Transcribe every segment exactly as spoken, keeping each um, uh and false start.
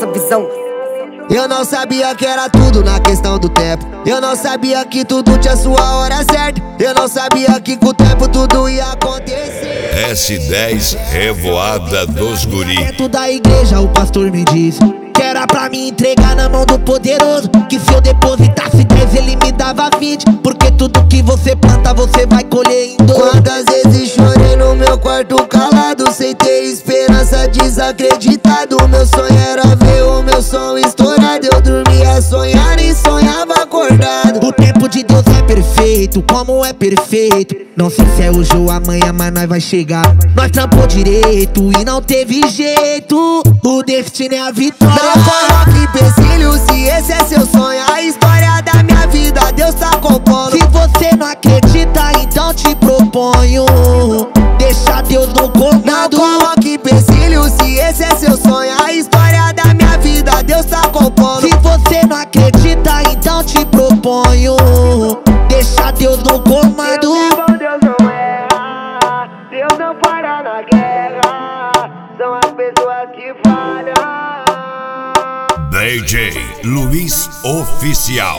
essa visão. Eu não sabia que era tudo na questão do tempo. Eu não sabia que tudo tinha sua hora certa. Eu não sabia que com o tempo tudo ia acontecer. S dez Revoada dos Guri. Dentro da igreja o pastor me disse que era pra me entregar na mão do poderoso, que se eu depositasse dez ele me dava vinte, porque tudo que você planta você vai colher em dobro. Quantas vezes chorei no meu quarto calado, sem ter esperança, desacreditado. Meu sonho era ver o meu som estourado. Eu dormia sonhando e sonhava acordado. O tempo de Deus é perfeito, como é perfeito. Não sei se é hoje ou amanhã, mas nós vai chegar. Nós trampou direito e não teve jeito. O destino é a vitória. Não coloque empecilho se esse é seu sonho. A história da minha vida Deus tá compondo. Se você não acredita, então te proponho deixa Deus no comando. Não coloque empecilho se esse é seu sonho. A história da minha vida Deus tá compondo. Se você não acredita, então te proponho deixa Deus no comando. Deus é bom, Deus não erra, Deus não para na guerra, são as pessoas que falham. D J Luiz Oficial.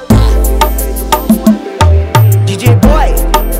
D J Boy.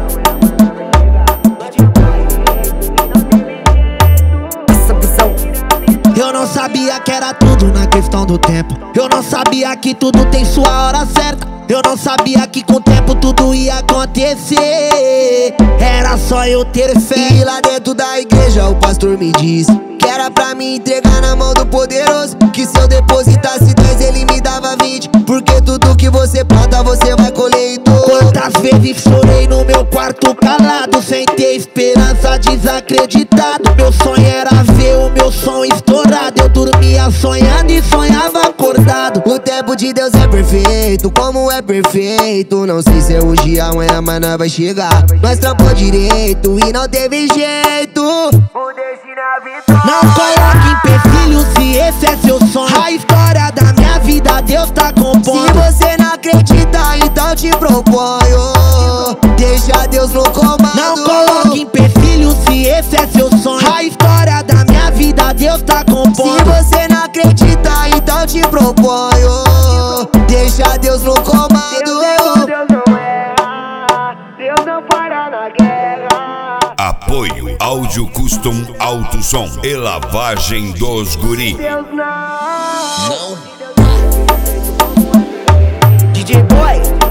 Essa visão. Eu não sabia que era tudo na questão do tempo. Eu não sabia que tudo tem sua hora certa. Eu não sabia que com o tempo tudo ia acontecer. Era só eu ter fé. E lá dentro da igreja o pastor me disse que era pra me entregar na mão do poderoso, que se eu depositasse dez ele me dava vinte, porque tudo que você planta você vai colher em dobro. Quantas vezes chorei no meu quarto calado, sem ter esperança, desacreditado. Meu sonho era ver o meu som estourado. Eu dormia sonhando e sonhava acordado. O tempo de Deus é perfeito, como é perfeito. Não sei se é hoje ou amanhã, mas nós vai chegar. Nós trampou direito e não teve jeito. O destino é a vitória. Não coloque empecilho se esse é seu sonho. A história da minha vida Deus tá compondo. Se você não acredita, então te proponho deixa Deus no comando. Não coloque empecilho se esse é seu sonho. A história da minha vida Deus tá compondo. Se você não acredita, então te proponho deixa Deus no comando. Deus é bom, Deus não erra, Deus não para na guerra. Apoio Áudio Custom Alto Som e Lavagem dos Guri. Deus não. D J Boy.